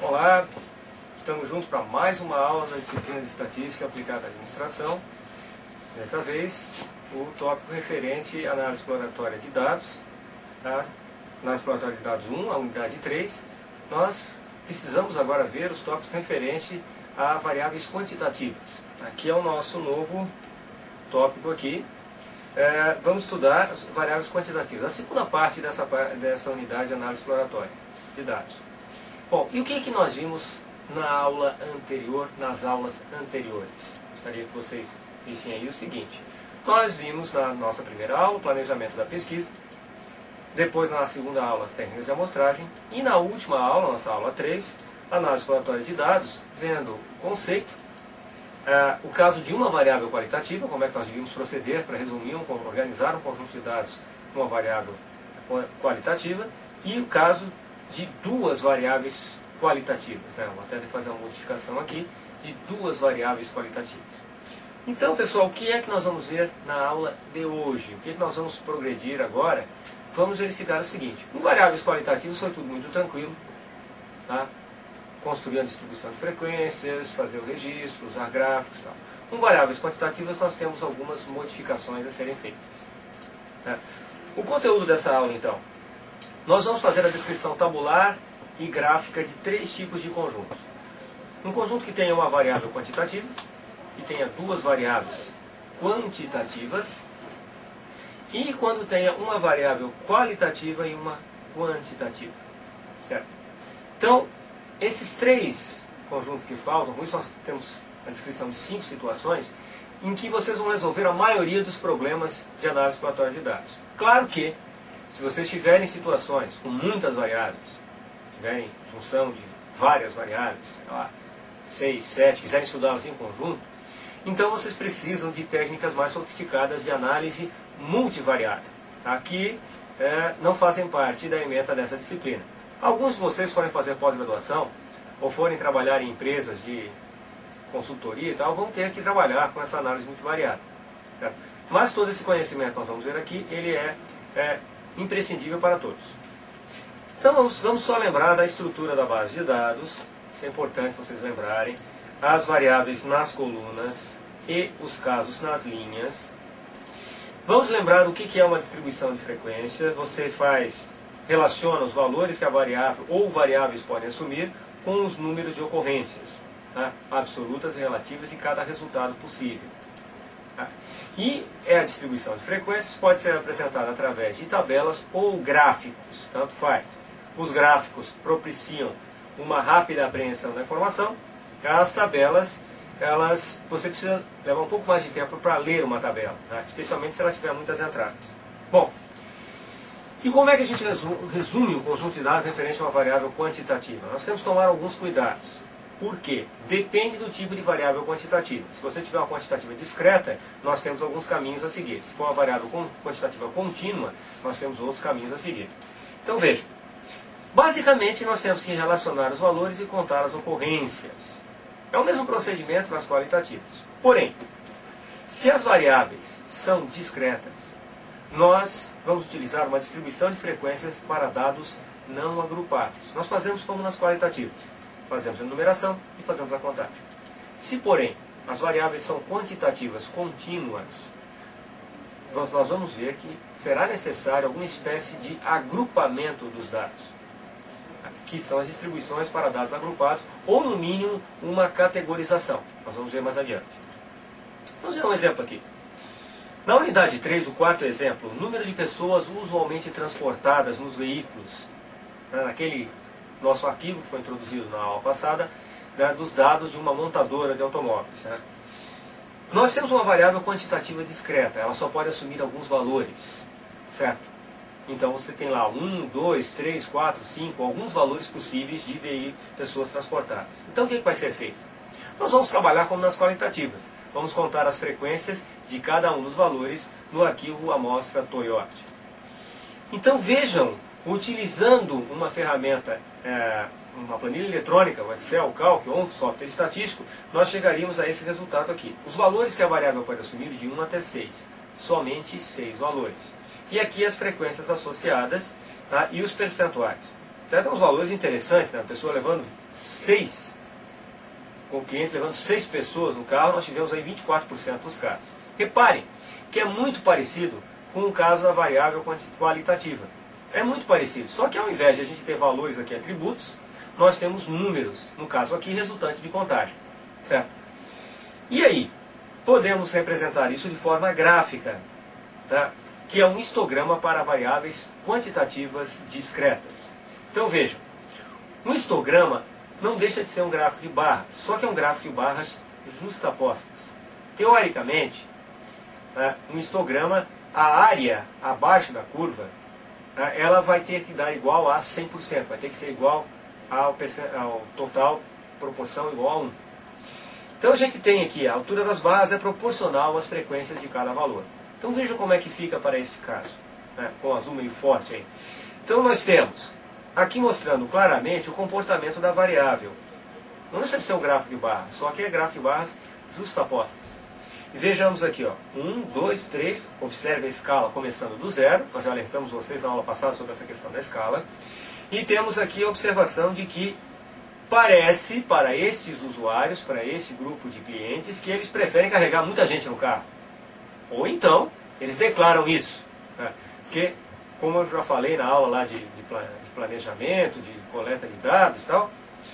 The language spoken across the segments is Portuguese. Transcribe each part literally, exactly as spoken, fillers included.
Olá, estamos juntos para mais uma aula da disciplina de Estatística aplicada à Administração. Dessa vez, o tópico referente à análise exploratória de dados, tá? Análise exploratória de dados um, a unidade três. Nós precisamos agora ver os tópicos referentes a variáveis quantitativas. Aqui é o nosso novo tópico aqui. É, vamos estudar as variáveis quantitativas. A segunda parte dessa, dessa unidade de análise exploratória de dados. Bom, e o que, que nós vimos na aula anterior, nas aulas anteriores? Gostaria que vocês vissem aí o seguinte. Nós vimos na nossa primeira aula o planejamento da pesquisa, depois na segunda aula as técnicas de amostragem, e na última aula, nossa aula três, análise exploratória de dados, vendo o conceito, uh, o caso de uma variável qualitativa, como é que nós devíamos proceder para resumir, um, organizar um conjunto de dados com uma variável qualitativa, e o caso de duas variáveis qualitativas, né? Vou até fazer uma modificação aqui, de duas variáveis qualitativas. Então, pessoal, o que é que nós vamos ver na aula de hoje? O que é que nós vamos progredir agora? Vamos verificar o seguinte. Com variáveis qualitativas foi tudo muito tranquilo, tá? Construir a distribuição de frequências, fazer o registro, usar gráficos e tal. Com variáveis quantitativas nós temos algumas modificações a serem feitas. Né? O conteúdo dessa aula, então, nós vamos fazer a descrição tabular e gráfica de três tipos de conjuntos. Um conjunto que tenha uma variável quantitativa, que tenha duas variáveis quantitativas, e quando tenha uma variável qualitativa e uma quantitativa. Certo? Então, esses três conjuntos que faltam, com isso nós temos a descrição de cinco situações, em que vocês vão resolver a maioria dos problemas de análise exploratória de dados. Claro que, se vocês tiverem situações com muitas variáveis, tiverem junção de várias variáveis, sei lá, seis, sete, quiserem estudá-las em conjunto, então vocês precisam de técnicas mais sofisticadas de análise multivariada, tá? Que é, não fazem parte da ementa dessa disciplina. Alguns de vocês forem fazer pós-graduação, ou forem trabalhar em empresas de consultoria e tal, vão ter que trabalhar com essa análise multivariada. Certo? Mas todo esse conhecimento que nós vamos ver aqui, ele é, é imprescindível para todos. Então vamos, vamos só lembrar da estrutura da base de dados, isso é importante vocês lembrarem, as variáveis nas colunas e os casos nas linhas. Vamos lembrar o que é uma distribuição de frequência. Você faz, relaciona os valores que a variável ou variáveis podem assumir com os números de ocorrências, tá? Absolutas e relativas de cada resultado possível. Tá? E a distribuição de frequências pode ser apresentada através de tabelas ou gráficos, tanto faz. Os gráficos propiciam uma rápida apreensão da informação. As tabelas, elas, você precisa levar um pouco mais de tempo para ler uma tabela, tá? Especialmente se ela tiver muitas entradas. Bom, e como é que a gente resume o conjunto de dados referente a uma variável quantitativa? Nós temos que tomar alguns cuidados. Por quê? Depende do tipo de variável quantitativa. Se você tiver uma quantitativa discreta, nós temos alguns caminhos a seguir. Se for uma variável quantitativa contínua, nós temos outros caminhos a seguir. Então veja, basicamente nós temos que relacionar os valores e contar as ocorrências. É o mesmo procedimento nas qualitativas. Porém, se as variáveis são discretas, nós vamos utilizar uma distribuição de frequências para dados não agrupados. Nós fazemos como nas qualitativas. Fazemos a numeração e fazemos a contagem. Se, porém, as variáveis são quantitativas contínuas, nós vamos ver que será necessário alguma espécie de agrupamento dos dados, que são as distribuições para dados agrupados, ou no mínimo uma categorização. Nós vamos ver mais adiante. Vamos ver um exemplo aqui. Na unidade três, o quarto exemplo, o número de pessoas usualmente transportadas nos veículos, né, naquele nosso arquivo que foi introduzido na aula passada, né, dos dados de uma montadora de automóveis. Né. Nós temos uma variável quantitativa discreta, ela só pode assumir alguns valores, certo? Então você tem lá um, dois, três, quatro, cinco, alguns valores possíveis de pessoas transportadas. Então o que vai ser feito? Nós vamos trabalhar como nas qualitativas. Vamos contar as frequências de cada um dos valores no arquivo amostra Toyota. Então vejam, utilizando uma ferramenta, é, uma planilha eletrônica, o Excel, o Calc ou um software estatístico, nós chegaríamos a esse resultado aqui. Os valores que a variável pode assumir de um até seis. Somente seis valores. E aqui as frequências associadas, tá? E os percentuais. Até tem uns valores interessantes, né? A pessoa levando seis, com o cliente levando seis pessoas no carro, nós tivemos aí vinte e quatro por cento dos casos. Reparem que é muito parecido com o caso da variável qualitativa. É muito parecido, só que ao invés de a gente ter valores aqui, atributos, nós temos números, no caso aqui, resultante de contagem. Certo? E aí, podemos representar isso de forma gráfica, tá? Que é um histograma para variáveis quantitativas discretas. Então vejam, um histograma não deixa de ser um gráfico de barras, só que é um gráfico de barras justapostas. Teoricamente, né, um histograma, a área abaixo da curva, né, ela vai ter que dar igual a cem por cento, vai ter que ser igual ao, ao total, proporção igual a um. Então a gente tem aqui, a altura das barras é proporcional às frequências de cada valor. Então veja como é que fica para este caso. Né? Ficou um azul meio forte aí. Então nós temos, aqui mostrando claramente o comportamento da variável. Não deixa de ser um gráfico de barras, só que é gráfico de barras justapostas. E vejamos aqui, ó, um, dois, três, observe a escala começando do zero, nós já alertamos vocês na aula passada sobre essa questão da escala. E temos aqui a observação de que parece, para estes usuários, para esse grupo de clientes, que eles preferem carregar muita gente no carro. Ou então, eles declaram isso. Né? Porque, como eu já falei na aula lá de, de planejamento, de coleta de dados e tal,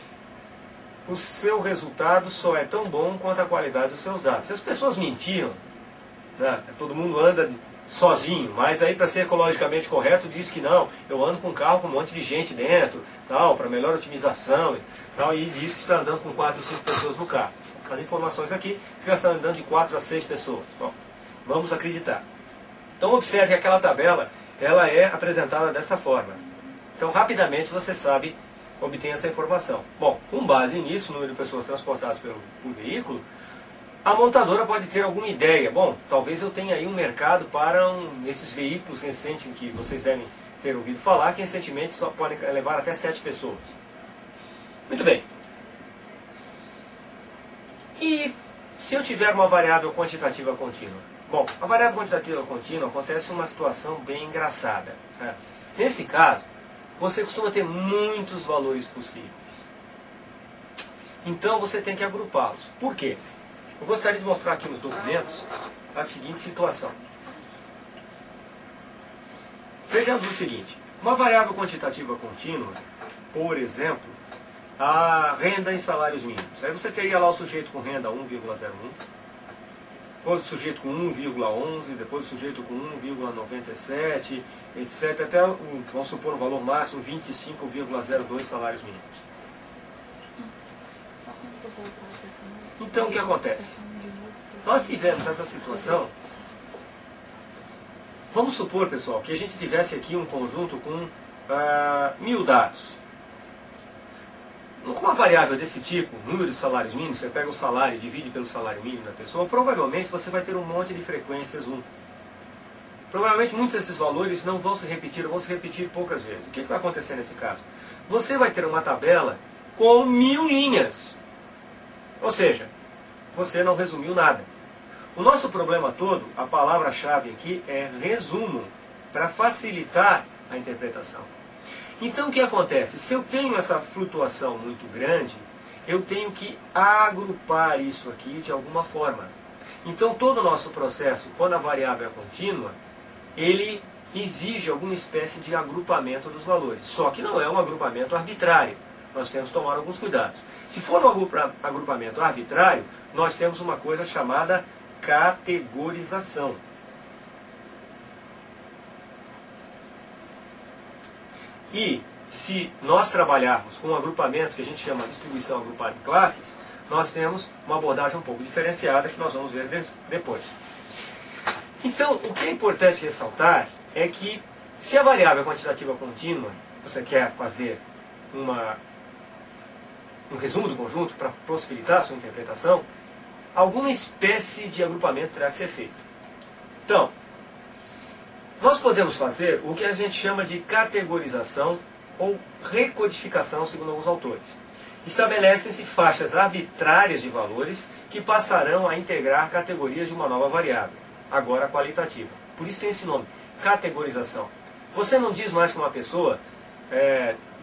o seu resultado só é tão bom quanto a qualidade dos seus dados. Se as pessoas mentiram, né? Todo mundo anda sozinho, mas aí para ser ecologicamente correto diz que não, eu ando com um carro com um monte de gente dentro, tal, para melhor otimização, tal, e diz que está andando com quatro ou cinco pessoas no carro. As informações aqui, você está andando de quatro a seis pessoas. Bom, vamos acreditar. Então observe que aquela tabela, ela é apresentada dessa forma. Então rapidamente você sabe, obtém essa informação. Bom, com base nisso, o número de pessoas transportadas pelo, por veículo, a montadora pode ter alguma ideia. Bom, talvez eu tenha aí um mercado para um, esses veículos recentes que vocês devem ter ouvido falar, que recentemente só podem levar até sete pessoas. Muito bem. E se eu tiver uma variável quantitativa contínua? Bom, a variável quantitativa contínua acontece uma situação bem engraçada. Né? Nesse caso, você costuma ter muitos valores possíveis. Então você tem que agrupá-los. Por quê? Eu gostaria de mostrar aqui nos documentos a seguinte situação. Vejamos o seguinte. Uma variável quantitativa contínua, por exemplo, a renda em salários mínimos. Aí você teria lá o sujeito com renda um vírgula zero um, depois o sujeito com um vírgula onze, depois o sujeito com um vírgula noventa e sete, etcétera. Até, vamos supor, um valor máximo vinte e cinco vírgula zero dois salários mínimos. Então o que acontece? Nós tivemos essa situação. Vamos supor, pessoal, que a gente tivesse aqui um conjunto com ah, mil dados. Com uma variável desse tipo, número de salários mínimos, você pega o salário e divide pelo salário mínimo da pessoa, provavelmente você vai ter um monte de frequências um. Provavelmente muitos desses valores não vão se repetir, ou vão se repetir poucas vezes. O que vai acontecer nesse caso? Você vai ter uma tabela com mil linhas. Ou seja, você não resumiu nada. O nosso problema todo, a palavra-chave aqui é resumo, para facilitar a interpretação. Então o que acontece? Se eu tenho essa flutuação muito grande, eu tenho que agrupar isso aqui de alguma forma. Então todo o nosso processo, quando a variável é contínua, ele exige alguma espécie de agrupamento dos valores. Só que não é um agrupamento arbitrário. Nós temos que tomar alguns cuidados. Se for um agrupamento arbitrário, nós temos uma coisa chamada categorização. E se nós trabalharmos com um agrupamento que a gente chama de distribuição agrupada em classes, nós temos uma abordagem um pouco diferenciada que nós vamos ver depois. Então, o que é importante ressaltar é que se a variável é quantitativa contínua, você quer fazer uma, um resumo do conjunto para possibilitar a sua interpretação, alguma espécie de agrupamento terá que ser feito. Então, nós podemos fazer o que a gente chama de categorização ou recodificação, segundo alguns autores. Estabelecem-se faixas arbitrárias de valores que passarão a integrar categorias de uma nova variável, agora qualitativa. Por isso tem esse nome, categorização. Você não diz mais que uma pessoa é,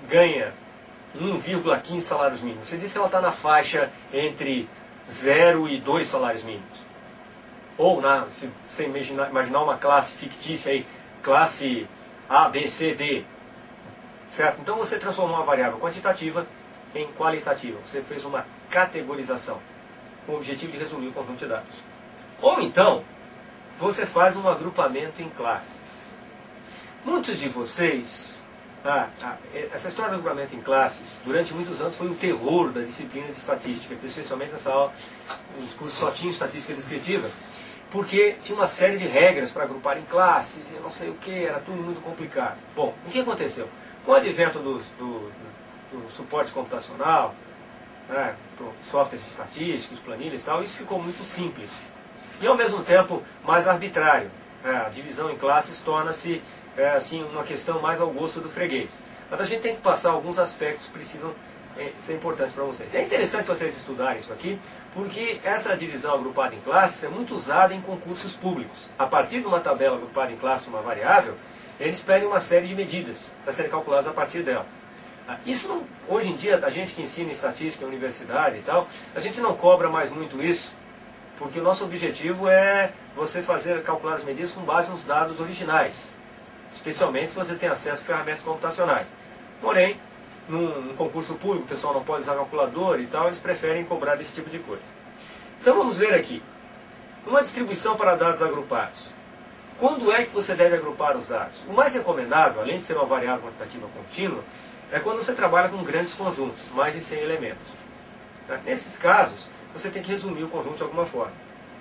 ganha um vírgula quinze salários mínimos. Você diz que ela está na faixa entre zero e dois salários mínimos. Ou, na, se você imaginar, imaginar uma classe fictícia aí, classe A, B, C, D. Certo? Então você transformou uma variável quantitativa em qualitativa. Você fez uma categorização com o objetivo de resumir o conjunto de dados. Ou então, você faz um agrupamento em classes. Muitos de vocês... Ah, ah, essa história do agrupamento em classes, durante muitos anos, foi o terror da disciplina de estatística, especialmente nessa aula, os cursos só tinham estatística descritiva, porque tinha uma série de regras para agrupar em classes, e não sei o que, era tudo muito complicado. Bom, o que aconteceu? Com o advento do, do, do suporte computacional, né, softwares estatísticos, planilhas e tal, isso ficou muito simples. E ao mesmo tempo mais arbitrário. Né, a divisão em classes torna-se é, assim, uma questão mais ao gosto do freguês. Mas a gente tem que passar alguns aspectos que precisam é, ser importantes para vocês. É interessante vocês estudarem isso aqui, porque essa divisão agrupada em classes é muito usada em concursos públicos. A partir de uma tabela agrupada em classe, uma variável, eles pedem uma série de medidas para serem calculadas a partir dela. Isso não, hoje em dia, a gente que ensina estatística em universidade e tal, a gente não cobra mais muito isso, porque o nosso objetivo é você fazer, calcular as medidas com base nos dados originais, especialmente se você tem acesso a ferramentas computacionais. Porém, num, num concurso público, o pessoal não pode usar calculador e tal, eles preferem cobrar esse tipo de coisa. Então vamos ver aqui, uma distribuição para dados agrupados. Quando é que você deve agrupar os dados? O mais recomendável, além de ser uma variável quantitativa contínua, é quando você trabalha com grandes conjuntos, mais de cem elementos. Nesses casos, você tem que resumir o conjunto de alguma forma.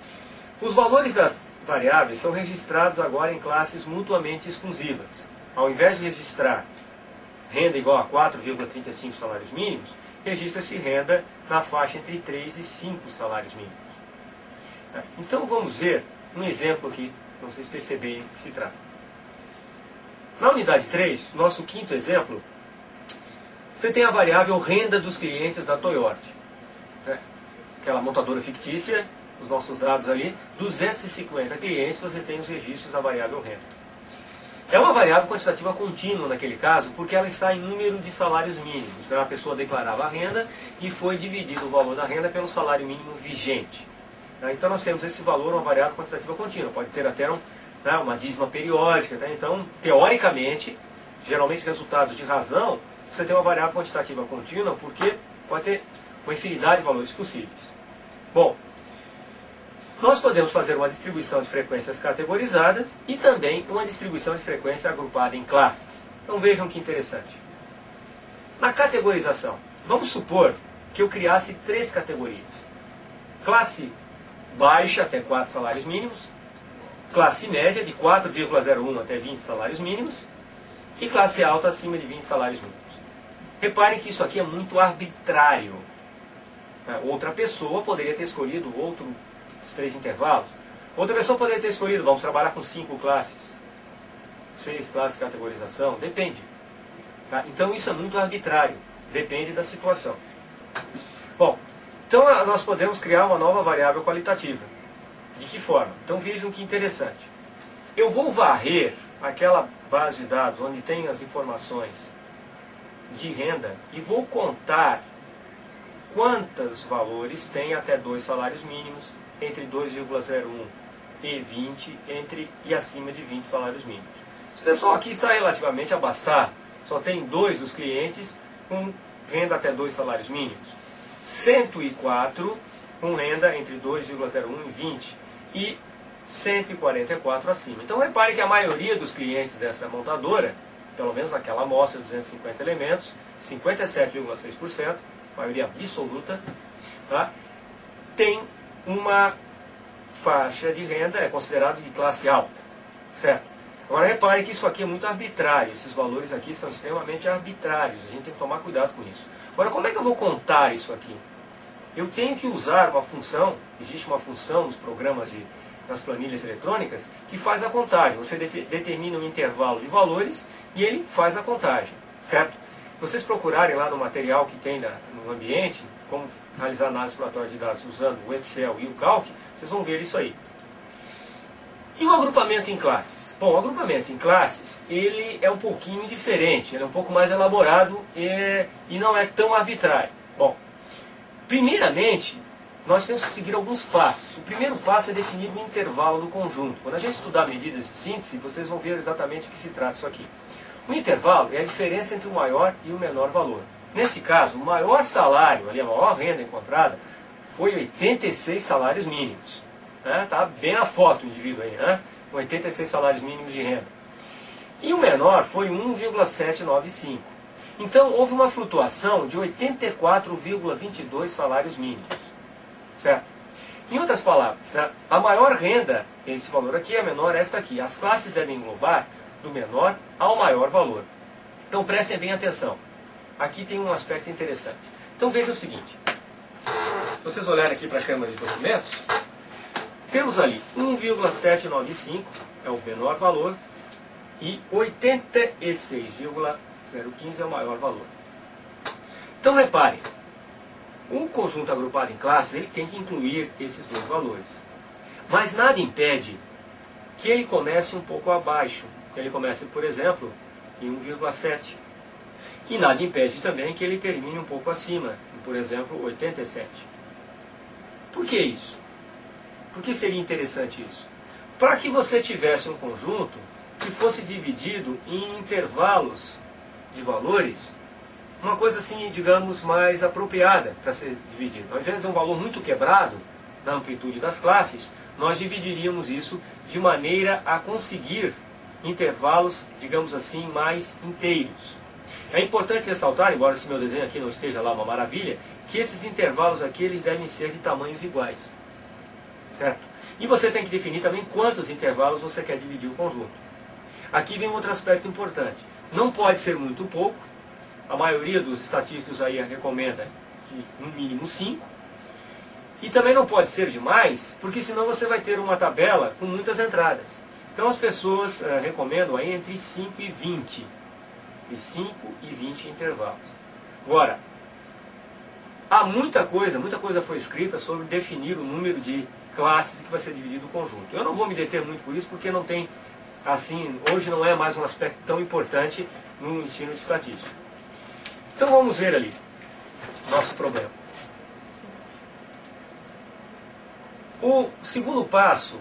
Os valores das variáveis são registrados agora em classes mutuamente exclusivas. Ao invés de registrar renda igual a quatro vírgula trinta e cinco salários mínimos, registra-se renda na faixa entre três e cinco salários mínimos. Então vamos ver um exemplo aqui, para vocês perceberem o que se trata. Na unidade três, nosso quinto exemplo, você tem a variável renda dos clientes da Toyota. Né? Aquela montadora fictícia, os nossos dados ali, duzentos e cinquenta clientes, você tem os registros da variável renda. É uma variável quantitativa contínua naquele caso, porque ela está em número de salários mínimos. Né? A pessoa declarava a renda e foi dividido o valor da renda pelo salário mínimo vigente. Né? Então nós temos esse valor, uma variável quantitativa contínua. Pode ter até um, né, uma dízima periódica. Né? Então, teoricamente, geralmente resultados de razão, você tem uma variável quantitativa contínua, porque pode ter uma infinidade de valores possíveis. Bom, nós podemos fazer uma distribuição de frequências categorizadas e também uma distribuição de frequência agrupada em classes. Então vejam que interessante. Na categorização, vamos supor que eu criasse três categorias. Classe baixa até quatro salários mínimos, classe média de quatro vírgula zero um até vinte salários mínimos e classe alta acima de vinte salários mínimos. Reparem que isso aqui é muito arbitrário. Outra pessoa poderia ter escolhido outro, os três intervalos. Outra pessoa poderia ter escolhido, vamos trabalhar com cinco classes, seis classes de categorização, depende. Tá? Então isso é muito arbitrário, depende da situação. Bom, então nós podemos criar uma nova variável qualitativa. De que forma? Então vejam que interessante. Eu vou varrer aquela base de dados onde tem as informações de renda e vou contar quantos valores tem até dois salários mínimos, entre dois vírgula zero um e vinte, entre e acima de vinte salários mínimos. O pessoal aqui está relativamente abastado, só tem dois dos clientes com renda até dois salários mínimos, cento e quatro com renda entre dois vírgula zero um e vinte e cento e quarenta e quatro acima. Então repare que a maioria dos clientes dessa montadora, pelo menos naquela amostra de duzentos e cinquenta elementos, cinquenta e sete vírgula seis por cento, maioria absoluta, tá? Tem uma faixa de renda, é considerado de classe alta, certo? Agora repare que isso aqui é muito arbitrário, esses valores aqui são extremamente arbitrários, a gente tem que tomar cuidado com isso. Agora, como é que eu vou contar isso aqui? Eu tenho que usar uma função, existe uma função nos programas de nas planilhas eletrônicas, que faz a contagem. Você determina um intervalo de valores e ele faz a contagem, certo? Se vocês procurarem lá no material que tem na, no ambiente, como realizar análise exploratória de dados usando o Excel e o Calc, vocês vão ver isso aí. E o agrupamento em classes? Bom, o agrupamento em classes, ele é um pouquinho diferente, ele é um pouco mais elaborado e, e não é tão arbitrário. Bom, primeiramente, nós temos que seguir alguns passos. O primeiro passo é definir o intervalo do conjunto. Quando a gente estudar medidas de síntese, vocês vão ver exatamente o que se trata isso aqui. O intervalo é a diferença entre o maior e o menor valor. Nesse caso, o maior salário, ali, a maior renda encontrada, foi oitenta e seis salários mínimos. Está bem na foto o indivíduo aí, né? Com oitenta e seis salários mínimos de renda. E o menor foi um vírgula setecentos e noventa e cinco. Então, houve uma flutuação de oitenta e quatro vírgula vinte e dois salários mínimos. Certo? Em outras palavras, a maior renda, esse valor aqui, é a menor esta aqui. As classes devem englobar do menor ao maior valor. Então, prestem bem atenção. Aqui tem um aspecto interessante. Então, veja o seguinte. Se vocês olharem aqui para a câmara de documentos, temos ali um vírgula setecentos e noventa e cinco, é o menor valor, e oitenta e seis vírgula zero quinze é o maior valor. Então, reparem, o conjunto agrupado em classes, ele tem que incluir esses dois valores. Mas nada impede que ele comece um pouco abaixo. Que ele comece, por exemplo, em um vírgula sete. E nada impede também que ele termine um pouco acima, por exemplo, oitenta e sete. Por que isso? Por que seria interessante isso? Para que você tivesse um conjunto que fosse dividido em intervalos de valores, uma coisa assim, digamos, mais apropriada para ser dividido. Ao invés de um valor muito quebrado na amplitude das classes, nós dividiríamos isso de maneira a conseguir intervalos, digamos assim, mais inteiros. É importante ressaltar, embora esse meu desenho aqui não esteja lá uma maravilha, que esses intervalos aqui eles devem ser de tamanhos iguais. Certo? E você tem que definir também quantos intervalos você quer dividir o conjunto. Aqui vem outro aspecto importante. Não pode ser muito pouco. A maioria dos estatísticos aí recomenda que no mínimo cinco. E também não pode ser demais, porque senão você vai ter uma tabela com muitas entradas. Então as pessoas uh, recomendam aí entre cinco e vinte. Entre cinco e vinte intervalos. Agora, há muita coisa, muita coisa foi escrita sobre definir o número de classes que vai ser dividido o conjunto. Eu não vou me deter muito por isso, porque não tem, assim, hoje não é mais um aspecto tão importante no ensino de estatística. Então vamos ver ali nosso problema. O segundo passo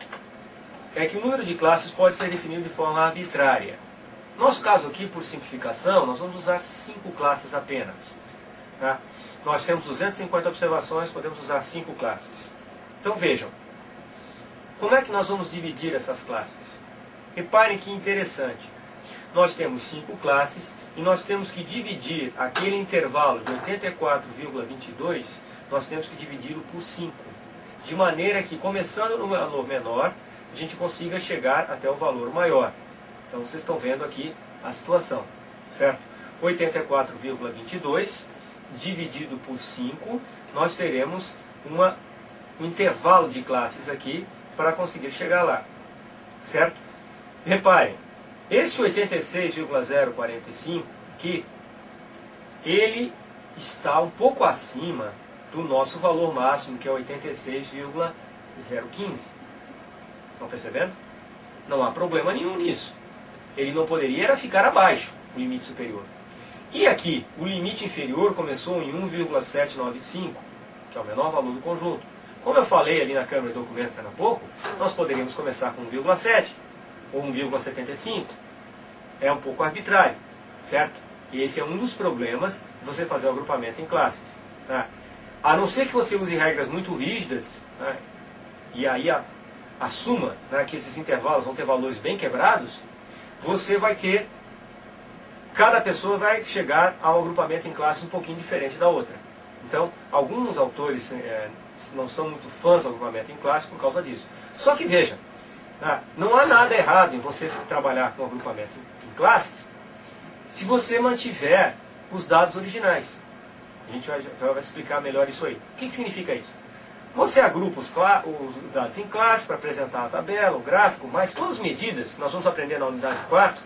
é que o número de classes pode ser definido de forma arbitrária. No nosso caso aqui, por simplificação, nós vamos usar cinco classes apenas. Tá? Nós temos duzentas e cinquenta observações, podemos usar cinco classes. Então vejam, como é que nós vamos dividir essas classes? Reparem que interessante. Nós temos cinco classes e nós temos que dividir aquele intervalo de oitenta e quatro vírgula vinte e dois, nós temos que dividi-lo por cinco. De maneira que, começando no valor menor, a gente consiga chegar até o valor maior. Então vocês estão vendo aqui a situação, certo? oitenta e quatro vírgula vinte e dois dividido por cinco, nós teremos uma, um intervalo de classes aqui para conseguir chegar lá, certo? Reparem, esse oitenta e seis vírgula zero quarenta e cinco aqui, ele está um pouco acima do nosso valor máximo, que é oitenta e seis vírgula zero quinze. Estão percebendo? Não há problema nenhum nisso. Ele não poderia era ficar abaixo, o limite superior. E aqui, o limite inferior começou em um vírgula setecentos e noventa e cinco, que é o menor valor do conjunto. Como eu falei ali na câmara de documentos há pouco, nós poderíamos começar com um vírgula sete ou um vírgula setenta e cinco. É um pouco arbitrário, certo? E esse é um dos problemas de você fazer o agrupamento em classes. Tá? A não ser que você use regras muito rígidas, né, e aí a, assuma, né, que esses intervalos vão ter valores bem quebrados, você vai ter, cada pessoa vai chegar ao agrupamento em classe um pouquinho diferente da outra. Então, alguns autores é, não são muito fãs do agrupamento em classe por causa disso. Só que veja, né, não há nada errado em você trabalhar com agrupamento em classes se você mantiver os dados originais. A gente vai, vai explicar melhor isso aí. O que, que significa isso? Você agrupa os, os dados em classe para apresentar a tabela, o gráfico, mas todas as medidas que nós vamos aprender na unidade quatro,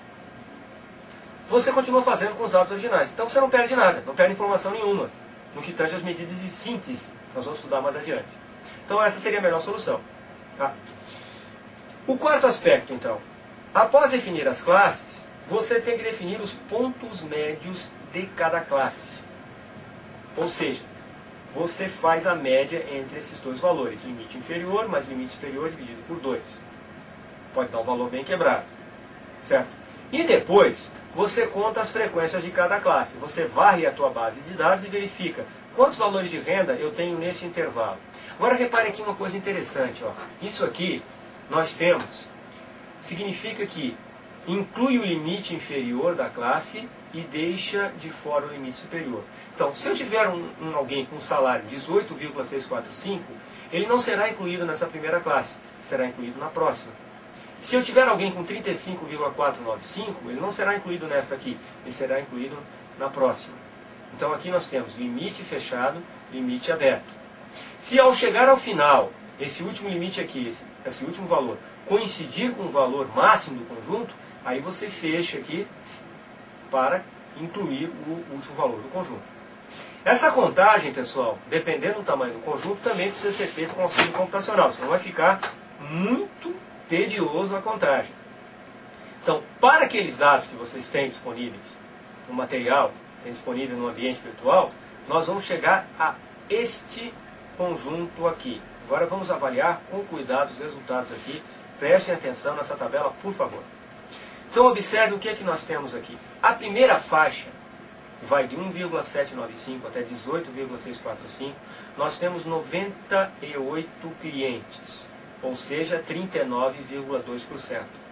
você continua fazendo com os dados originais. Então você não perde nada, não perde informação nenhuma no que tange as medidas de síntese, que nós vamos estudar mais adiante. Então essa seria a melhor solução. Tá? O quarto aspecto, então. Após definir as classes, você tem que definir os pontos médios de cada classe. Ou seja, você faz a média entre esses dois valores, limite inferior mais limite superior dividido por dois. Pode dar um valor bem quebrado, certo? E depois, você conta as frequências de cada classe. Você varre a tua base de dados e verifica quantos valores de renda eu tenho nesse intervalo. Agora repare aqui uma coisa interessante. Ó. Isso aqui, nós temos, significa que inclui o limite inferior da classe e deixa de fora o limite superior. Então, se eu tiver um, um alguém com salário dezoito vírgula seiscentos e quarenta e cinco, ele não será incluído nessa primeira classe, será incluído na próxima. Se eu tiver alguém com trinta e cinco vírgula quatrocentos e noventa e cinco, ele não será incluído nesta aqui, ele será incluído na próxima. Então aqui nós temos limite fechado, limite aberto. Se ao chegar ao final, esse último limite aqui, esse último valor, coincidir com o valor máximo do conjunto, aí você fecha aqui para incluir o último valor do conjunto. Essa contagem, pessoal, dependendo do tamanho do conjunto, também precisa ser feita com auxílio computacional, senão vai ficar muito tedioso a contagem. Então, para aqueles dados que vocês têm disponíveis no material, tem disponível no ambiente virtual, nós vamos chegar a este conjunto aqui. Agora vamos avaliar com cuidado os resultados aqui. Prestem atenção nessa tabela, por favor. Então, observe o que é que nós temos aqui. A primeira faixa vai de um vírgula setecentos e noventa e cinco até dezoito vírgula seiscentos e quarenta e cinco. Nós temos noventa e oito clientes, ou seja, trinta e nove vírgula dois por cento.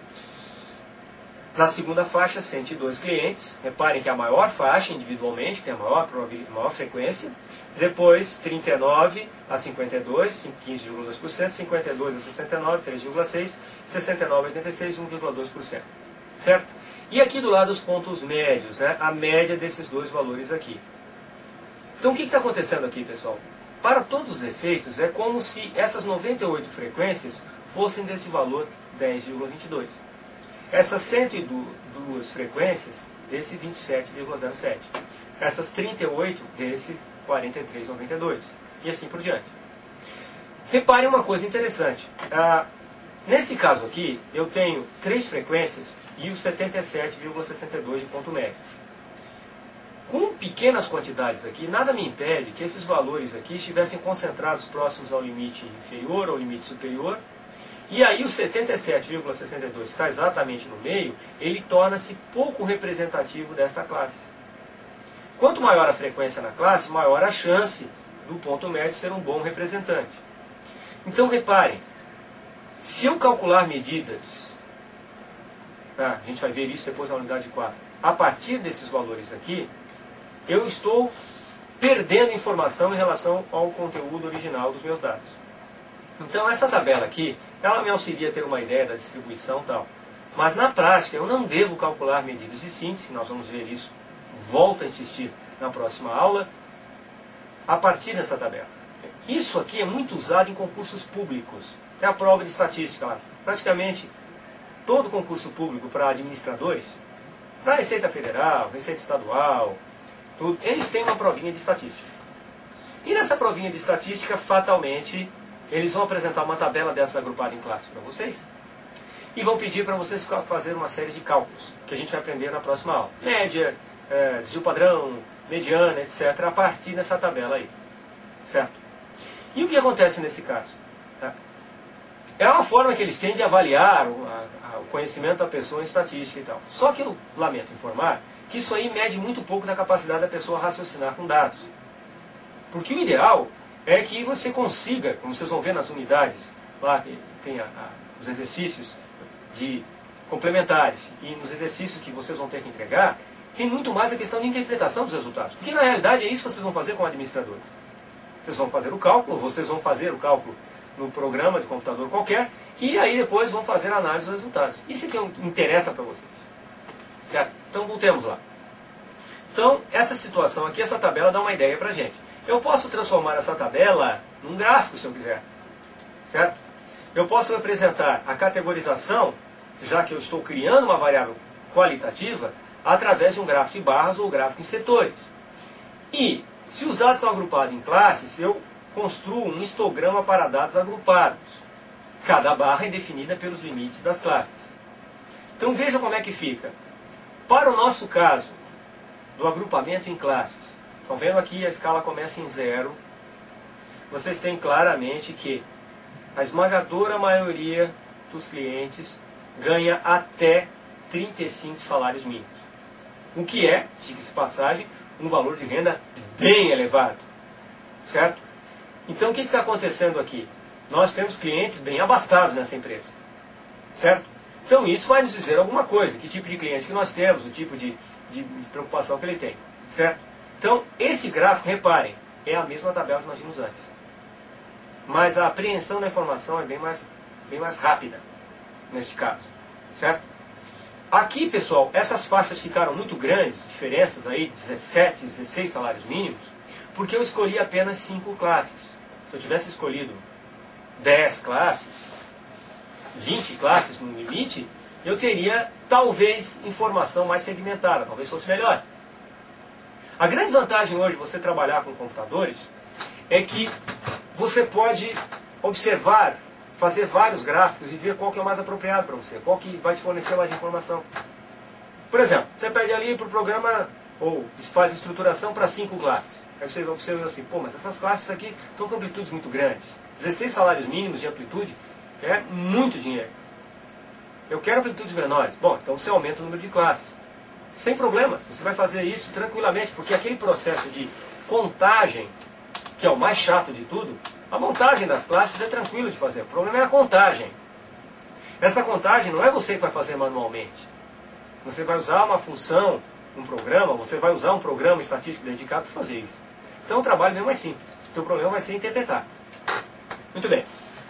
Na segunda faixa, cento e dois clientes. Reparem que a maior faixa, individualmente, tem a maior, maior frequência. Depois, trinta e nove a cinquenta e dois, quinze vírgula dois por cento. cinquenta e dois a sessenta e nove, três vírgula seis por cento. sessenta e nove a oitenta e seis, um vírgula dois por cento. Certo? E aqui do lado os pontos médios, né? A média desses dois valores aqui. Então o que está acontecendo aqui, pessoal? Para todos os efeitos, é como se essas noventa e oito frequências fossem desse valor dez vírgula vinte e dois. Essas cento e duas frequências, desse vinte e sete vírgula zero sete. Essas trinta e oito, desse quarenta e três vírgula noventa e dois. E assim por diante. Reparem uma coisa interessante. Ah, nesse caso aqui, eu tenho três frequências e o setenta e sete vírgula sessenta e dois de ponto médio. Com pequenas quantidades aqui, nada me impede que esses valores aqui estivessem concentrados próximos ao limite inferior ou limite superior. E aí o setenta e sete vírgula sessenta e dois está exatamente no meio, ele torna-se pouco representativo desta classe. Quanto maior a frequência na classe, maior a chance do ponto médio ser um bom representante. Então reparem, se eu calcular medidas, ah, a gente vai ver isso depois na unidade quatro, a partir desses valores aqui, eu estou perdendo informação em relação ao conteúdo original dos meus dados. Então essa tabela aqui, ela me auxilia a ter uma ideia da distribuição e tal. Mas na prática eu não devo calcular medidas de síntese, nós vamos ver isso, volto a insistir na próxima aula, a partir dessa tabela. Isso aqui é muito usado em concursos públicos. É a prova de estatística lá. Praticamente todo concurso público para administradores, para Receita Federal, Receita Estadual, tudo, eles têm uma provinha de estatística. E nessa provinha de estatística, fatalmente, eles vão apresentar uma tabela dessa agrupada em classe para vocês e vão pedir para vocês fazer uma série de cálculos, que a gente vai aprender na próxima aula. Média, é, desvio padrão, mediana, etcétera, a partir dessa tabela aí. Certo? E o que acontece nesse caso? É uma forma que eles têm de avaliar o, a, o conhecimento da pessoa em estatística e tal. Só que eu lamento informar que isso aí mede muito pouco da capacidade da pessoa raciocinar com dados. Porque o ideal é que você consiga, como vocês vão ver nas unidades, lá tem a, a, os exercícios de complementares e nos exercícios que vocês vão ter que entregar, tem muito mais a questão de interpretação dos resultados. Porque na realidade é isso que vocês vão fazer com administradores. Vocês vão fazer o cálculo, vocês vão fazer o cálculo no programa de computador qualquer, e aí depois vão fazer a análise dos resultados. Isso é que interessa para vocês. Certo? Então voltemos lá. Então, essa situação aqui, essa tabela dá uma ideia para a gente. Eu posso transformar essa tabela num gráfico, se eu quiser. Certo? Eu posso representar a categorização, já que eu estou criando uma variável qualitativa, através de um gráfico de barras ou gráfico em setores. E, se os dados são agrupados em classes, eu construo um histograma para dados agrupados. Cada barra é definida pelos limites das classes. Então veja como é que fica. Para o nosso caso, do agrupamento em classes, estão vendo aqui a escala começa em zero. Vocês têm claramente que a esmagadora maioria dos clientes ganha até trinta e cinco salários mínimos. O que é, diga-se de passagem, um valor de renda bem elevado. Certo? Então o que está acontecendo aqui? Nós temos clientes bem abastados nessa empresa. Certo? Então isso vai nos dizer alguma coisa. Que tipo de cliente que nós temos, o tipo de, de preocupação que ele tem. Certo? Então esse gráfico, reparem, é a mesma tabela que nós vimos antes. Mas a apreensão da informação é bem mais, bem mais rápida, neste caso. Certo? Aqui, pessoal, essas faixas ficaram muito grandes, diferenças aí de dezessete, dezesseis salários mínimos, porque eu escolhi apenas cinco classes. Se eu tivesse escolhido dez classes, vinte classes no limite, eu teria, talvez, informação mais segmentada, talvez fosse melhor. A grande vantagem hoje de você trabalhar com computadores é que você pode observar, fazer vários gráficos e ver qual que é o mais apropriado para você, qual que vai te fornecer mais informação. Por exemplo, você pede ali para o programa, ou faz estruturação para cinco classes. Aí você observa assim, pô, mas essas classes aqui estão com amplitudes muito grandes. dezesseis salários mínimos de amplitude é muito dinheiro. Eu quero amplitudes menores. Bom, então você aumenta o número de classes. Sem problemas, você vai fazer isso tranquilamente, porque aquele processo de contagem, que é o mais chato de tudo, a montagem das classes é tranquilo de fazer. O problema é a contagem. Essa contagem não é você que vai fazer manualmente. Você vai usar uma função, um programa, você vai usar um programa estatístico dedicado para fazer isso. Então o trabalho mesmo é simples. O teu problema vai ser interpretar. Muito bem.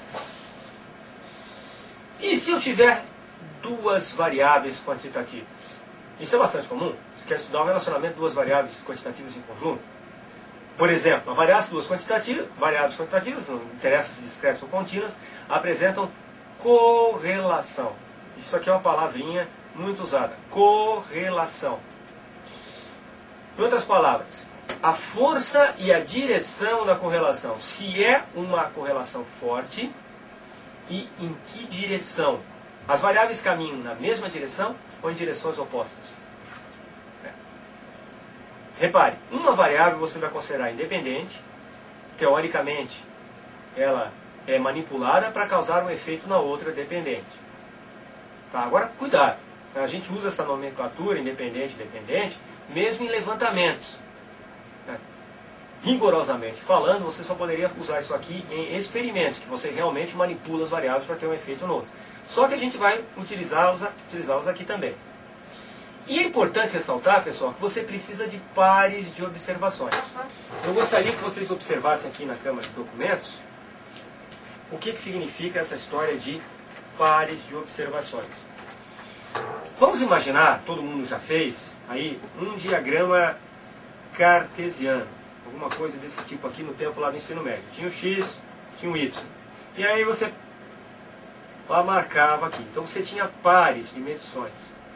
E se eu tiver duas variáveis quantitativas? Isso é bastante comum. Você quer estudar o relacionamento de duas variáveis quantitativas em conjunto? Por exemplo, variáveis duas quantitativas, variáveis quantitativas, não interessa se discretas ou contínuas, apresentam correlação. Isso aqui é uma palavrinha muito usada. Correlação. Em outras palavras, a força e a direção da correlação. Se é uma correlação forte e em que direção. As variáveis caminham na mesma direção ou em direções opostas. É. Repare, uma variável você vai considerar independente. Teoricamente, ela é manipulada para causar um efeito na outra dependente. Tá? Agora, cuidado. A gente usa essa nomenclatura independente, dependente, mesmo em levantamentos. É. Rigorosamente falando, você só poderia usar isso aqui em experimentos, que você realmente manipula as variáveis para ter um efeito no outro. Só que a gente vai utilizá-los utilizá-los aqui também. E é importante ressaltar, pessoal, que você precisa de pares de observações. Eu gostaria que vocês observassem aqui na câmara de documentos o que, que significa essa história de pares de observações. Vamos imaginar, todo mundo já fez, aí, um diagrama cartesiano. Alguma coisa desse tipo aqui no tempo lá do ensino médio. Tinha o X, tinha o Y. E aí você lá marcava aqui. Então você tinha pares de medições.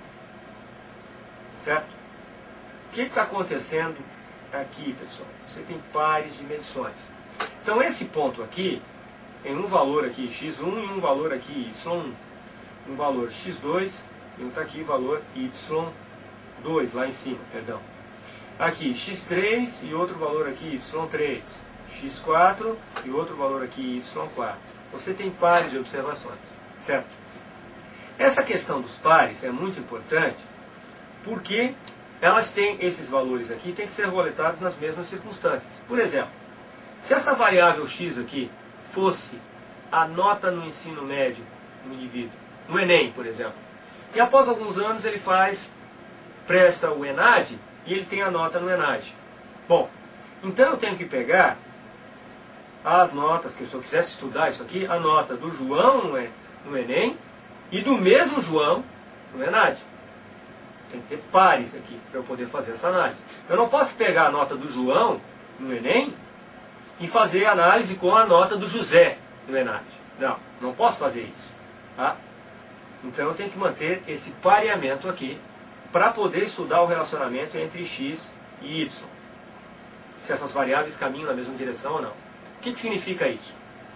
Certo? O que está acontecendo aqui, pessoal? Você tem pares de medições. Então esse ponto aqui, tem um valor aqui x um e um valor aqui y um. Um valor x dois e um está aqui valor y dois, lá em cima, perdão. Aqui x três e outro valor aqui y três. x quatro e outro valor aqui y quatro. Você tem pares de observações. Certo? Essa questão dos pares é muito importante porque elas têm esses valores aqui, têm que ser roletados nas mesmas circunstâncias. Por exemplo, se essa variável x aqui fosse a nota no ensino médio do indivíduo, no Enem, por exemplo, e após alguns anos ele faz, presta o ENAD e ele tem a nota no ENAD. Bom, então eu tenho que pegar as notas, que se eu quisesse estudar isso aqui, a nota do João no Enem e do mesmo João no ENAD. Tem que ter pares aqui para eu poder fazer essa análise. Eu não posso pegar a nota do João no Enem e fazer análise com a nota do José no ENAD. Não, não posso fazer isso. Tá? Então eu tenho que manter esse pareamento aqui para poder estudar o relacionamento entre x e y. Se essas variáveis caminham na mesma direção ou não. O que, que significa isso?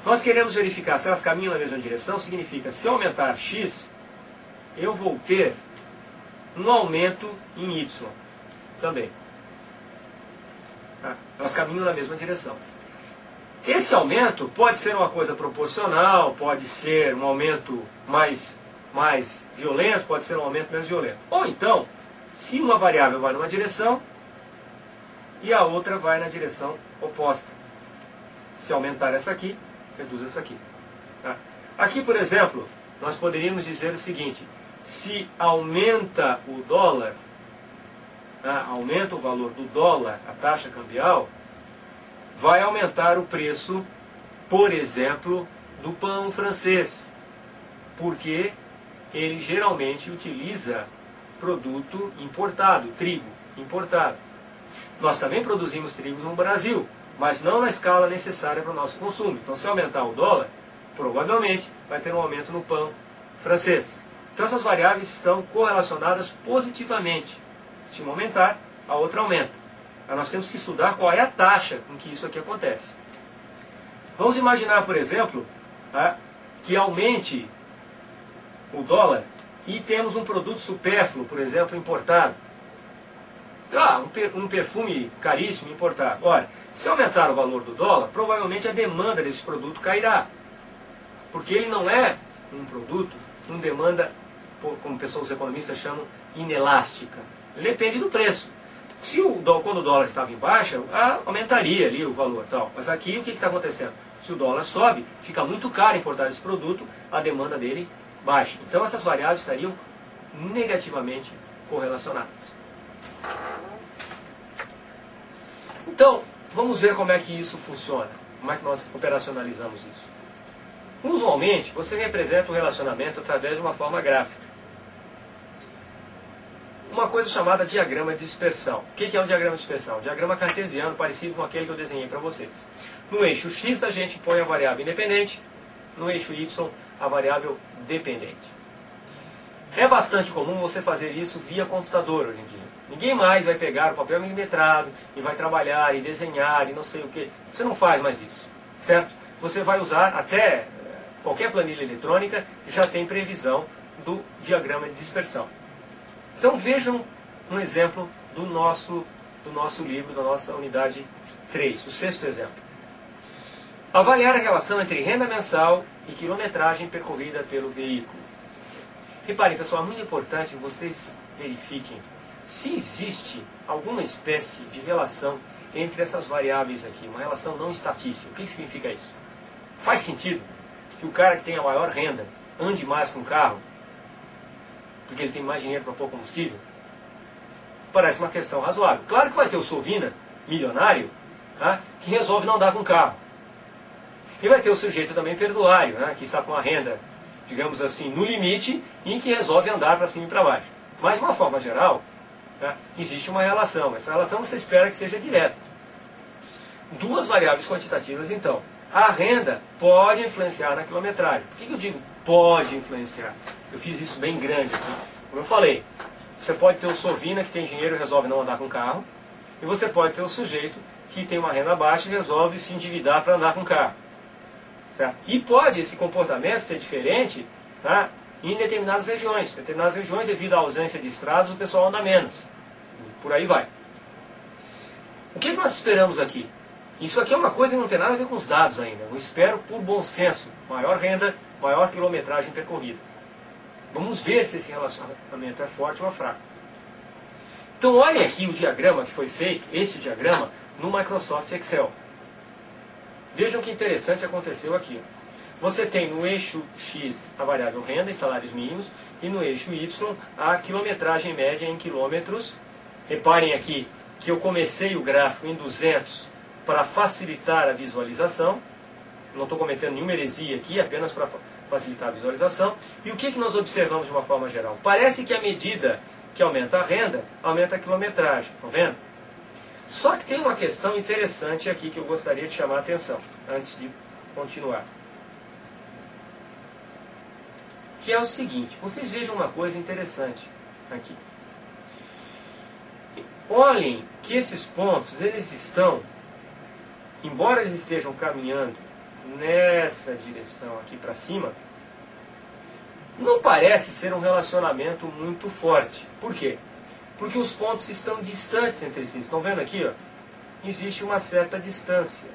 Nós queremos verificar se elas caminham na mesma direção, significa, se eu aumentar x, eu vou ter um aumento em y também. Tá? Elas caminham na mesma direção. Esse aumento pode ser uma coisa proporcional, pode ser um aumento mais, mais violento, pode ser um aumento menos violento. Ou então, se uma variável vai numa direção e a outra vai na direção oposta. Se aumentar essa aqui, reduz essa aqui. Tá? Aqui, por exemplo, nós poderíamos dizer o seguinte: se aumenta o dólar, tá? Aumenta o valor do dólar, a taxa cambial, vai aumentar o preço, por exemplo, do pão francês, porque ele geralmente utiliza produto importado, trigo importado. Nós também produzimos trigo no Brasil, mas não na escala necessária para o nosso consumo. Então, se aumentar o dólar, provavelmente vai ter um aumento no pão francês. Então, essas variáveis estão correlacionadas positivamente. Se uma aumentar, a outra aumenta. Mas nós temos que estudar qual é a taxa com que isso aqui acontece. Vamos imaginar, por exemplo, tá, que aumente o dólar e temos um produto supérfluo, por exemplo, importado. Ah, um, per, um perfume caríssimo importado. Olha, se aumentar o valor do dólar, provavelmente a demanda desse produto cairá. Porque ele não é um produto com demanda, como pessoas economistas chamam, inelástica. Ele depende do preço. Se o, quando o dólar estava em baixa, aumentaria ali o valor. Tal. Mas aqui o que está acontecendo? Se o dólar sobe, fica muito caro importar esse produto, a demanda dele baixa. Então essas variáveis estariam negativamente correlacionadas. Então, vamos ver como é que isso funciona. Como é que nós operacionalizamos isso. Usualmente, você representa o relacionamento através de uma forma gráfica. Uma coisa chamada diagrama de dispersão. O que é um diagrama de dispersão? Um diagrama cartesiano, parecido com aquele que eu desenhei para vocês. No eixo X, a gente põe a variável independente. No eixo Y, a variável dependente. É bastante comum você fazer isso via computador hoje em dia. Ninguém mais vai pegar o papel milimetrado e vai trabalhar e desenhar e não sei o que. Você não faz mais isso, certo? Você vai usar até qualquer planilha eletrônica já tem previsão do diagrama de dispersão. Então vejam um exemplo do nosso, do nosso livro, da nossa unidade três, o sexto exemplo. Avaliar a relação entre renda mensal e quilometragem percorrida pelo veículo. Reparem, pessoal, é muito importante que vocês verifiquem se existe alguma espécie de relação entre essas variáveis aqui, uma relação não estatística. O que significa isso? Faz sentido que o cara que tem a maior renda ande mais com o carro porque ele tem mais dinheiro para pôr combustível? Parece uma questão razoável. Claro que vai ter o Sovina, milionário, tá, que resolve não andar com o carro. E vai ter o sujeito também perdulário, né, que está com a renda, digamos assim, no limite, e que resolve andar para cima e para baixo. Mas, de uma forma geral, tá, existe uma relação. Essa relação você espera que seja direta. Duas variáveis quantitativas, então. A renda pode influenciar na quilometragem. Por que que eu digo pode influenciar? Eu fiz isso bem grande aqui. Como eu falei, você pode ter o Sovina que tem dinheiro e resolve não andar com carro. E você pode ter o sujeito que tem uma renda baixa e resolve se endividar para andar com carro. Certo? E pode esse comportamento ser diferente, tá, em determinadas regiões. Em determinadas regiões, devido à ausência de estradas, o pessoal anda menos. Por aí vai. O que nós esperamos aqui? Isso aqui é uma coisa que não tem nada a ver com os dados ainda. Eu espero por bom senso. Maior renda, maior quilometragem percorrida. Vamos ver se esse relacionamento é forte ou é fraco. Então olhem aqui o diagrama que foi feito, esse diagrama, no Microsoft Excel. Vejam que interessante aconteceu aqui. Você tem no eixo X a variável renda e salários mínimos, e no eixo Y a quilometragem média em quilômetros. Reparem aqui que eu comecei o gráfico em duzentos para facilitar a visualização. Não estou cometendo nenhuma heresia aqui, apenas para facilitar a visualização. E o que, que nós observamos de uma forma geral? Parece que à medida que aumenta a renda, aumenta a quilometragem. Estão vendo? Só que tem uma questão interessante aqui que eu gostaria de chamar a atenção, antes de continuar. Que é o seguinte, vocês vejam uma coisa interessante aqui. Olhem que esses pontos, eles estão, embora eles estejam caminhando nessa direção aqui para cima, não parece ser um relacionamento muito forte. Por quê? Porque os pontos estão distantes entre si. Estão vendo aqui? Ó? Existe uma certa distância.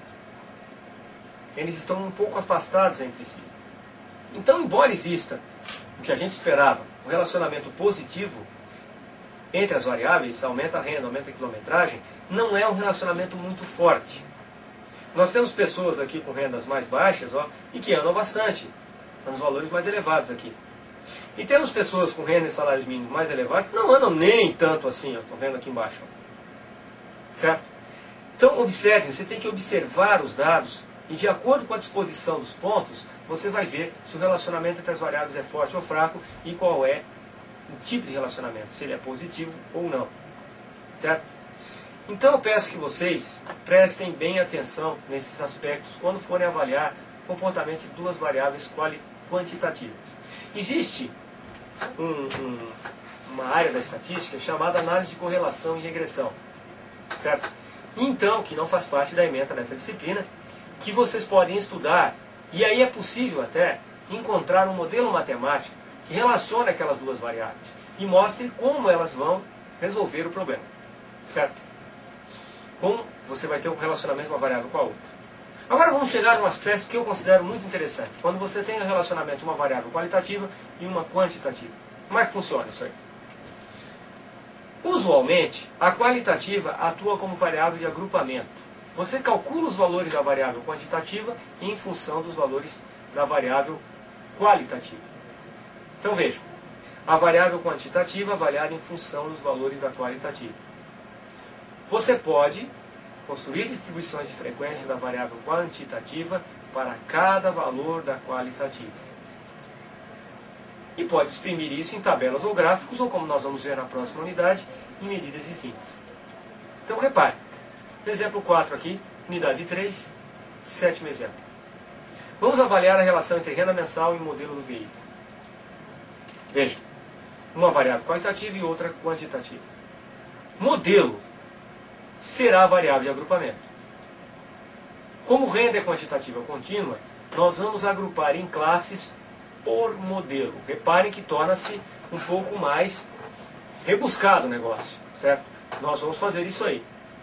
Eles estão um pouco afastados entre si. Então, embora exista o que a gente esperava, um relacionamento positivo entre as variáveis, aumenta a renda, aumenta a quilometragem, não é um relacionamento muito forte. Nós temos pessoas aqui com rendas mais baixas, ó, e que andam bastante, nos valores mais elevados aqui. E temos pessoas com renda e salários mínimos mais elevados que não andam nem tanto assim, estão vendo aqui embaixo. Ó. Certo? Então, observem, você tem que observar os dados e, de acordo com a disposição dos pontos, você vai ver se o relacionamento entre as variáveis é forte ou fraco e qual é o tipo de relacionamento, se ele é positivo ou não. Certo? Então eu peço que vocês prestem bem atenção nesses aspectos quando forem avaliar o comportamento de duas variáveis quantitativas. Existe um, um, uma área da estatística chamada análise de correlação e regressão. Certo? Então, que não faz parte da ementa dessa disciplina, que vocês podem estudar, e aí é possível até encontrar um modelo matemático que relacione aquelas duas variáveis e mostre como elas vão resolver o problema. Certo? Como você vai ter um relacionamento de uma variável com a outra. Agora vamos chegar a um aspecto que eu considero muito interessante. Quando você tem um relacionamento de uma variável qualitativa e uma quantitativa. Como é que funciona isso aí? Usualmente, a qualitativa atua como variável de agrupamento. Você calcula os valores da variável quantitativa em função dos valores da variável qualitativa. Então vejam, a variável quantitativa é avaliada em função dos valores da qualitativa. Você pode construir distribuições de frequência da variável quantitativa para cada valor da qualitativa. E pode exprimir isso em tabelas ou gráficos, ou como nós vamos ver na próxima unidade, em medidas e síntese. Então repare, exemplo quatro aqui, unidade três, sétimo exemplo. Vamos avaliar a relação entre renda mensal e modelo do veículo. Veja, uma variável qualitativa e outra quantitativa. Modelo será a variável de agrupamento. Como renda é quantitativa contínua, nós vamos agrupar em classes por modelo. Reparem que torna-se um pouco mais rebuscado o negócio, certo? Nós vamos fazer isso aí.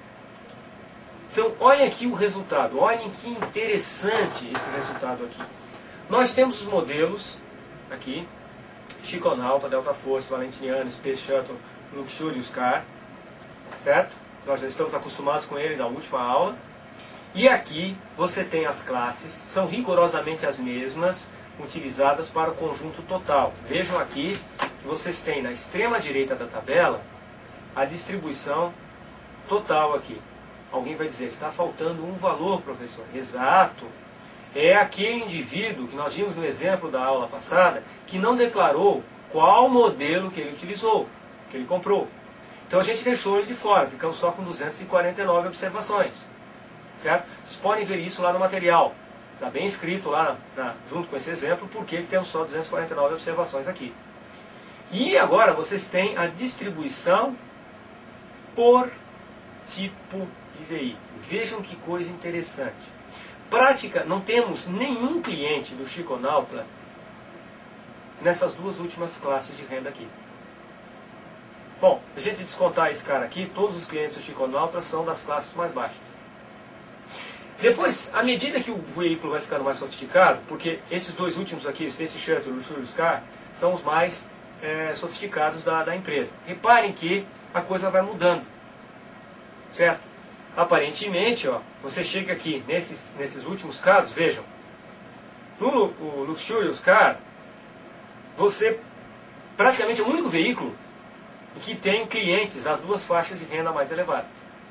Então, olhem aqui o resultado. Olhem que interessante esse resultado aqui. Nós temos os modelos aqui, Chiconauta, Delta Force, Valentiniano, Space Shuttle, Luxurious Car, certo? Nós já estamos acostumados com ele da última aula. E aqui você tem as classes, são rigorosamente as mesmas, utilizadas para o conjunto total. Vejam aqui que vocês têm na extrema direita da tabela a distribuição total aqui. Alguém vai dizer, está faltando um valor, professor. Exato. É aquele indivíduo que nós vimos no exemplo da aula passada, que não declarou qual modelo que ele utilizou, que ele comprou. Então a gente deixou ele de fora, ficamos só com duzentas e quarenta e nove observações. Certo? Vocês podem ver isso lá no material. Está bem escrito lá, na, junto com esse exemplo, porque temos só duzentas e quarenta e nove observações aqui. E agora vocês têm a distribuição por tipo de veículo. Vejam que coisa interessante. Prática, não temos nenhum cliente do Chiconauta nessas duas últimas classes de renda aqui. Bom, a gente descontar esse cara aqui, todos os clientes do Chiconauta são das classes mais baixas. Depois, à medida que o veículo vai ficando mais sofisticado, porque esses dois últimos aqui, Space Shuttle e Luxurious Car, são os mais é, sofisticados da, da empresa. Reparem que a coisa vai mudando. Certo? Aparentemente, ó, você chega aqui, nesses, nesses últimos casos, vejam, no o Luxurious Car, você praticamente é o único veículo que tem clientes das duas faixas de renda mais elevadas.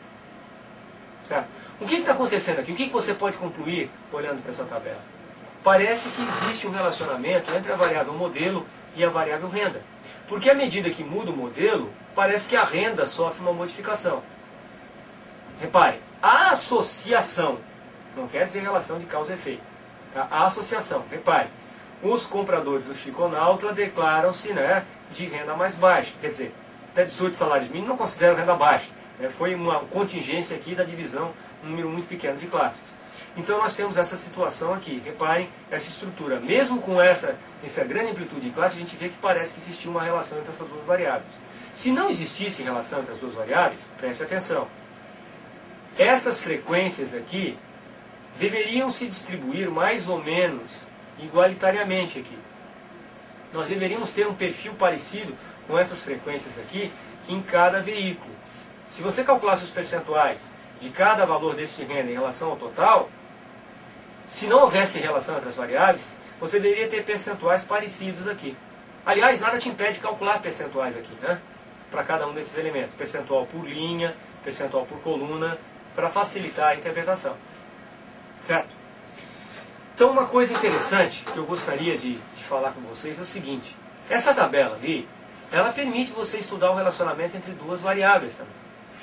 Certo? O que está acontecendo aqui? O que, que você pode concluir olhando para essa tabela? Parece que existe um relacionamento entre a variável modelo e a variável renda. Porque à medida que muda o modelo, parece que a renda sofre uma modificação. Reparem, a associação, não quer dizer relação de causa e efeito. A associação, reparem, os compradores do Chiconauta declaram-se, né, de renda mais baixa. Quer dizer, até dezoito salários mínimos não consideram renda baixa. Né, foi uma contingência aqui da divisão um número muito pequeno de classes. Então nós temos essa situação aqui. Reparem, essa estrutura, mesmo com essa, essa grande amplitude de classe, a gente vê que parece que existia uma relação entre essas duas variáveis. Se não existisse relação entre as duas variáveis, preste atenção. Essas frequências aqui deveriam se distribuir mais ou menos igualitariamente aqui. Nós deveríamos ter um perfil parecido com essas frequências aqui em cada veículo. Se você calculasse os percentuais de cada valor desse de renda em relação ao total, se não houvesse relação entre as variáveis, você deveria ter percentuais parecidos aqui. Aliás, nada te impede de calcular percentuais aqui, né? Para cada um desses elementos. Percentual por linha, percentual por coluna, para facilitar a interpretação. Certo? Então, uma coisa interessante que eu gostaria de, de falar com vocês é o seguinte. Essa tabela ali, ela permite você estudar o relacionamento entre duas variáveis também.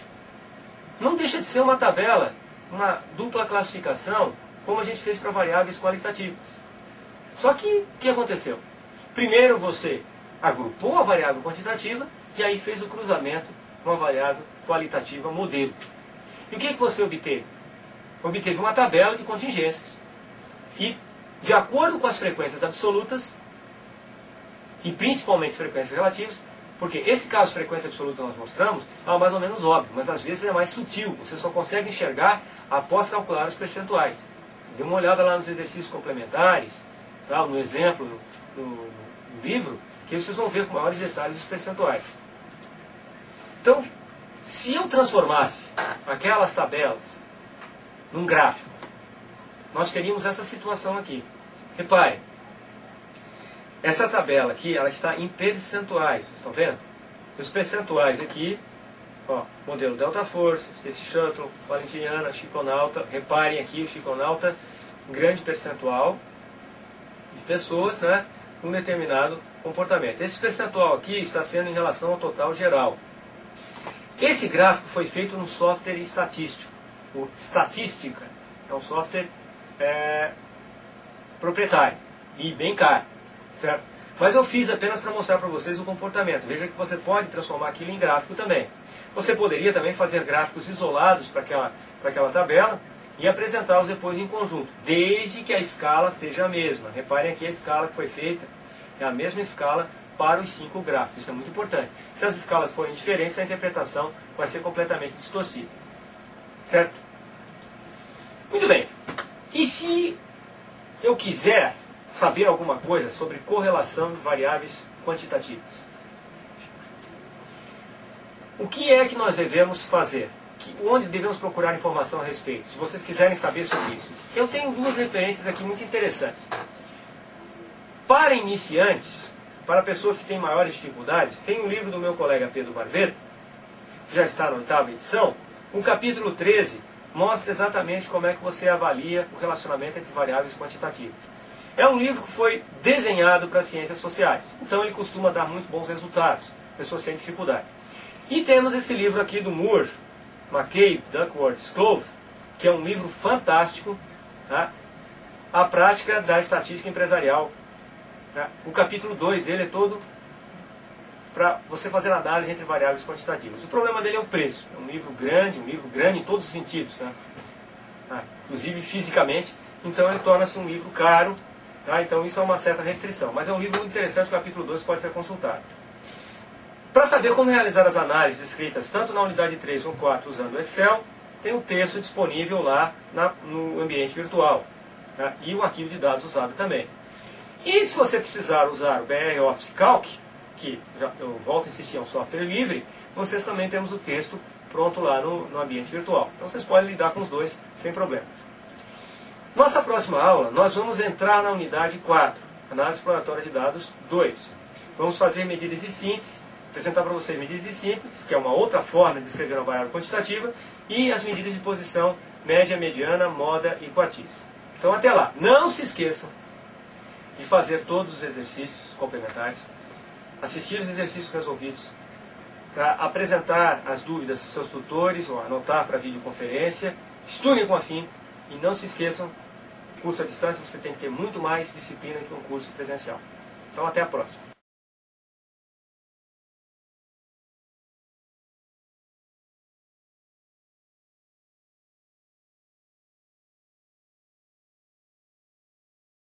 Não deixa de ser uma tabela, uma dupla classificação, como a gente fez para variáveis qualitativas. Só que, o que aconteceu? Primeiro você agrupou a variável quantitativa e aí fez o cruzamento com a variável qualitativa modelo. E o que, que você obteve? Obteve uma tabela de contingências. E, de acordo com as frequências absolutas, e principalmente as frequências relativas, porque esse caso de frequência absoluta nós mostramos, é mais ou menos óbvio, mas às vezes é mais sutil, você só consegue enxergar após calcular os percentuais. Você dê uma olhada lá nos exercícios complementares, tá, no exemplo, no, no, no livro, que vocês vão ver com maiores detalhes os percentuais. Então, se eu transformasse aquelas tabelas num gráfico, nós teríamos essa situação aqui. Reparem, essa tabela aqui, ela está em percentuais, vocês estão vendo? Os percentuais aqui, ó, modelo Delta Force, Space Shuttle, Valentiniana, Chiconauta. Reparem aqui o Chiconauta, um grande percentual de pessoas, né, com um determinado comportamento. Esse percentual aqui está sendo em relação ao total geral. Esse gráfico foi feito no software estatístico. O Statistica é um software é, proprietário e bem caro, certo? Mas eu fiz apenas para mostrar para vocês o comportamento. Veja que você pode transformar aquilo em gráfico também. Você poderia também fazer gráficos isolados para aquela, para aquela tabela e apresentá-los depois em conjunto, desde que a escala seja a mesma. Reparem aqui a escala que foi feita, é a mesma escala para os cinco gráficos. Isso é muito importante. Se as escalas forem diferentes, a interpretação vai ser completamente distorcida. Certo? Muito bem. E se eu quiser saber alguma coisa sobre correlação de variáveis quantitativas? O que é que nós devemos fazer? Que, onde devemos procurar informação a respeito? Se vocês quiserem saber sobre isso. Eu tenho duas referências aqui muito interessantes. Para iniciantes, para pessoas que têm maiores dificuldades, tem um livro do meu colega Pedro Barbeta, que já está na oitava edição. O capítulo treze mostra exatamente como é que você avalia o relacionamento entre variáveis quantitativas. É um livro que foi desenhado para ciências sociais. Então ele costuma dar muito bons resultados. Pessoas têm dificuldade. E temos esse livro aqui do Moore, McCabe, Duckworth, Sclove, que é um livro fantástico, tá? A prática da estatística empresarial. Tá? O capítulo dois dele é todo para você fazer análise entre variáveis quantitativas. O problema dele é o preço. É um livro grande, um livro grande em todos os sentidos, né? Ah, inclusive fisicamente. Então ele torna-se um livro caro. Tá? Então isso é uma certa restrição. Mas é um livro muito interessante, o capítulo dois pode ser consultado. Para saber como realizar as análises escritas tanto na unidade três ou quatro usando o Excel, tem um texto disponível lá na, no ambiente virtual. Tá? E o arquivo de dados usado também. E se você precisar usar o B R Office Calc, que já, eu volto a insistir, é um software livre, vocês também temos o texto pronto lá no, no ambiente virtual. Então vocês podem lidar com os dois sem problema. Nossa próxima aula, nós vamos entrar na unidade quatro, Análise Exploratória de Dados dois. Vamos fazer medidas de síntese, apresentar para vocês medidas de síntese, que é uma outra forma de escrever uma variável quantitativa, e as medidas de posição média, mediana, moda e quartis. Então até lá, não se esqueçam de fazer todos os exercícios complementares, assistir os exercícios resolvidos, para apresentar as dúvidas aos seus tutores, ou anotar para videoconferência, estudem com afinco, e não se esqueçam, curso à distância você tem que ter muito mais disciplina que um curso presencial. Então até a próxima.